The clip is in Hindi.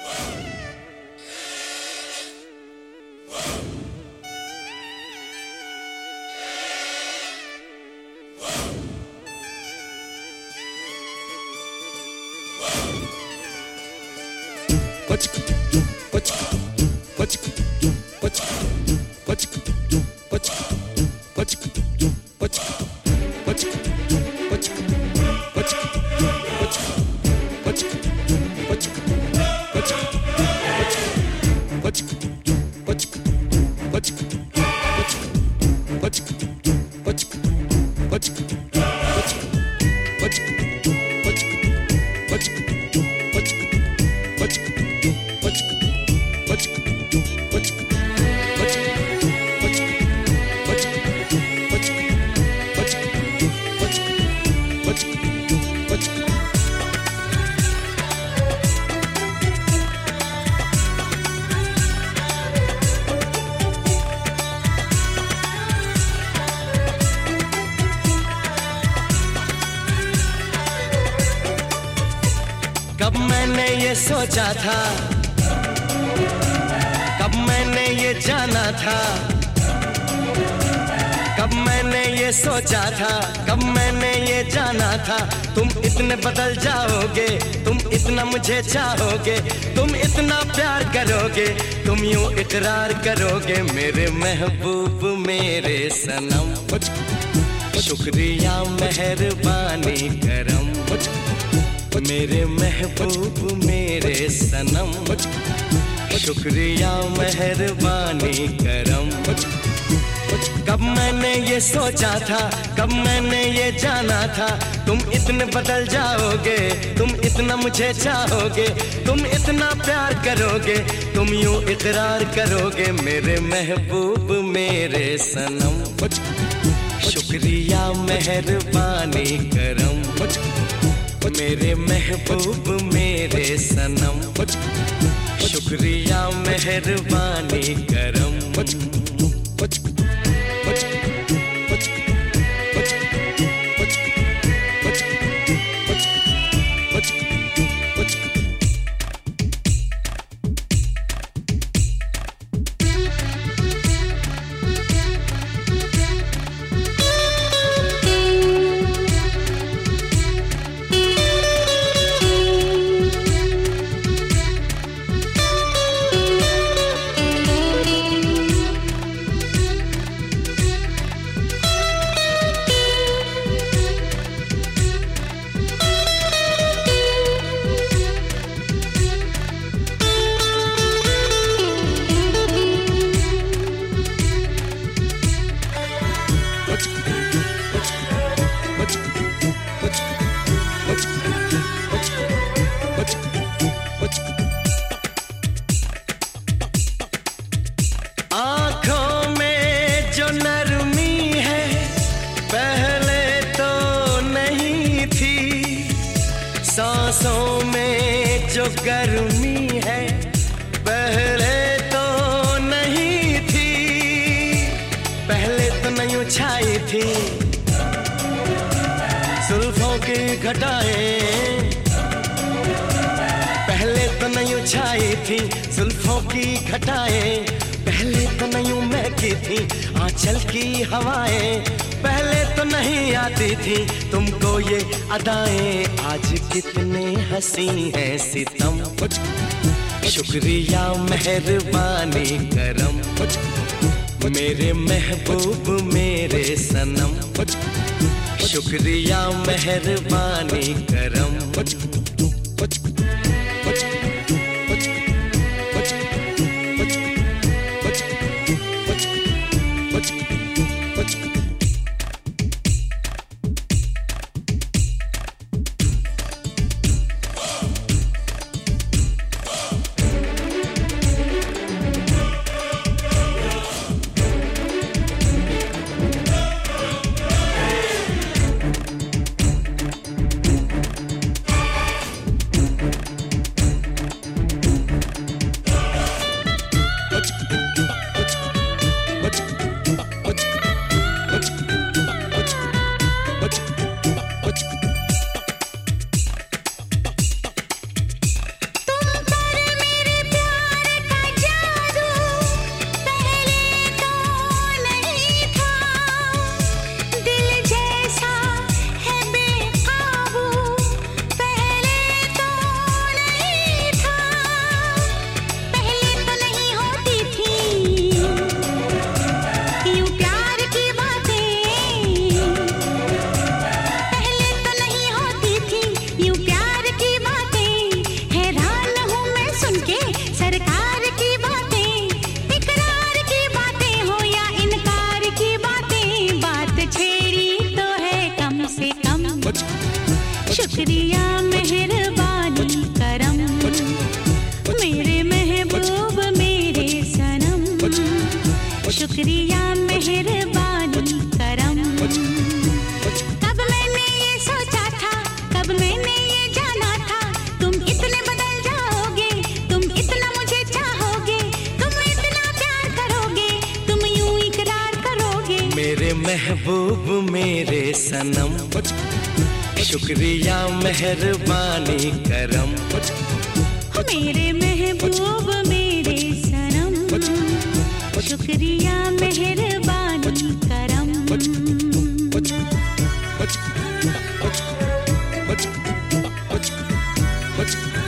कब मैंने ये सोचा था, कब मैंने ये जाना था, कब मैंने ये सोचा था, कब मैंने ये जाना था। तुम इतने बदल जाओगे, तुम इतना मुझे चाहोगे, तुम इतना प्यार करोगे, तुम यूं इकरार करोगे मेरे महबूब मेरे सनम। शुक्रिया मेहरबानी करम मेरे महबूब मेरे सनम। शुक्रिया मेहरबानी करम। कब मैंने ये सोचा था, कब मैंने ये जाना था, तुम इतने बदल जाओगे, तुम इतना मुझे चाहोगे, तुम इतना प्यार करोगे, तुम यूं इकरार करोगे मेरे महबूब मेरे सनम। शुक्रिया मेहरबानी करम मेरे महबूब मेरे सनम। शुक्रिया मेहरबानी करम। आँखों में जो नरमी है पहले तो नहीं थी, सांसों में जो गर्मी है पहले तो नहीं थी, पहले तो नहीं छाई थी जुल्फों की घटाएं, पहले तो नहीं छाई थी जुल्फों की घटाएं, पहले तो नहीं महकी थी आंचल की हवाएं, पहले तो नहीं आती थी तुमको ये अदाएं, आज कितने हंसी हैं सितम। शुक्रिया मेहरबानी करम मेरे महबूब मेरे सनम। शुक्रिया मेहरबानी करम। महबूब मेरे सनम, शुक्रिया मेहरबानी करम। मेरे महबूब मेरे सनम, शुक्रिया मेहरबानी करम। What?